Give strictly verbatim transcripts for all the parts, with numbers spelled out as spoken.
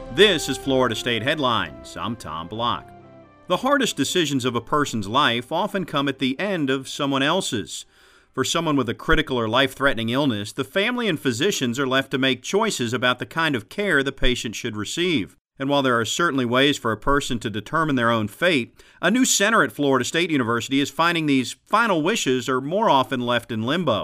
This is Florida State Headlines. I'm Tom Block. The hardest decisions of a person's life often come at the end of someone else's. For someone with a critical or life-threatening illness, the family and physicians are left to make choices about the kind of care the patient should receive. And while there are certainly ways for a person to determine their own fate, a new center at Florida State University is finding these final wishes are more often left in limbo.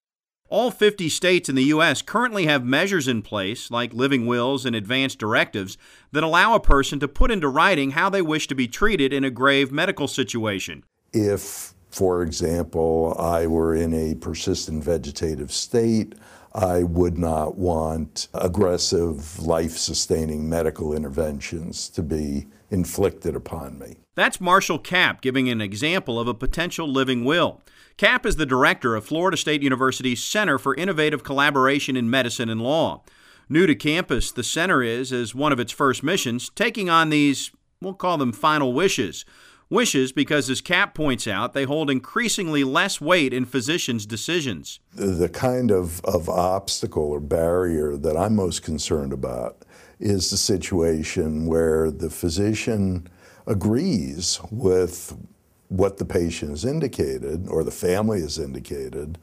All fifty states in the U S currently have measures in place, like living wills and advance directives, that allow a person to put into writing how they wish to be treated in a grave medical situation. If, for example, I were in a persistent vegetative state, I would not want aggressive, life-sustaining medical interventions to be inflicted upon me. That's Marshall Kapp giving an example of a potential living will. Kapp is the director of Florida State University's Center for Innovative Collaboration in Medicine and Law. New to campus, the center is, as one of its first missions, taking on these, we'll call them final wishes. Wishes because, as Kapp points out, they hold increasingly less weight in physicians' decisions. The, the kind of, of obstacle or barrier that I'm most concerned about is the situation where the physician agrees with what the patient has indicated or the family has indicated,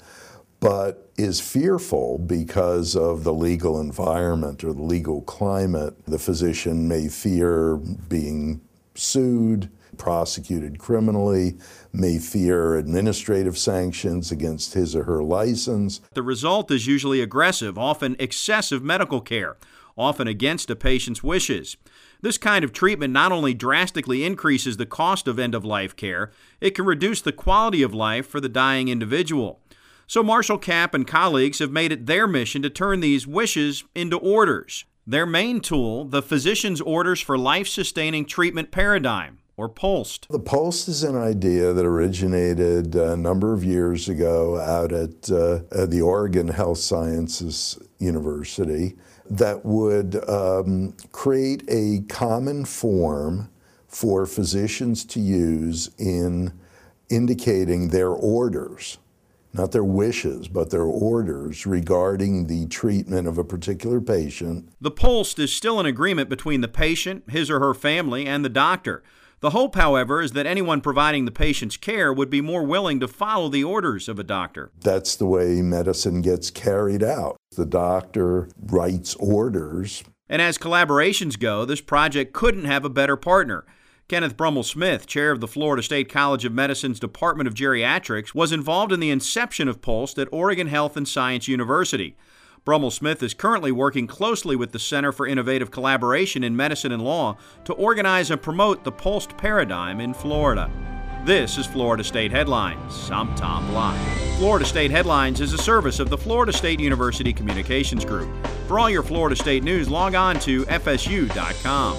but is fearful because of the legal environment or the legal climate. The physician may fear being sued, prosecuted criminally, may fear administrative sanctions against his or her license. The result is usually aggressive, often excessive medical care, often against a patient's wishes. This kind of treatment not only drastically increases the cost of end-of-life care, it can reduce the quality of life for the dying individual. So Marshall Kapp and colleagues have made it their mission to turn these wishes into orders. Their main tool, the Physician's Orders for Life-Sustaining Treatment Paradigm, or POLST. The POLST is an idea that originated a number of years ago out at uh, the Oregon Health Sciences University that would um, create a common form for physicians to use in indicating their orders, not their wishes, but their orders regarding the treatment of a particular patient. The POLST is still an agreement between the patient, his or her family, and the doctor. The hope, however, is that anyone providing the patient's care would be more willing to follow the orders of a doctor. That's the way medicine gets carried out. The doctor writes orders. And as collaborations go, this project couldn't have a better partner. Kenneth Brummel-Smith, chair of the Florida State College of Medicine's Department of Geriatrics, was involved in the inception of POLST at Oregon Health and Science University. Brummel-Smith is currently working closely with the Center for Innovative Collaboration in Medicine and Law to organize and promote the POLST paradigm in Florida. This is Florida State Headlines. I'm Tom Block. Florida State Headlines is a service of the Florida State University Communications Group. For all your Florida State news, log on to F S U dot com.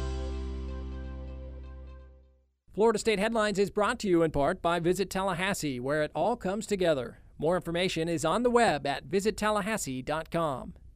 Florida State Headlines is brought to you in part by Visit Tallahassee, where it all comes together. More information is on the web at visit tallahassee dot com.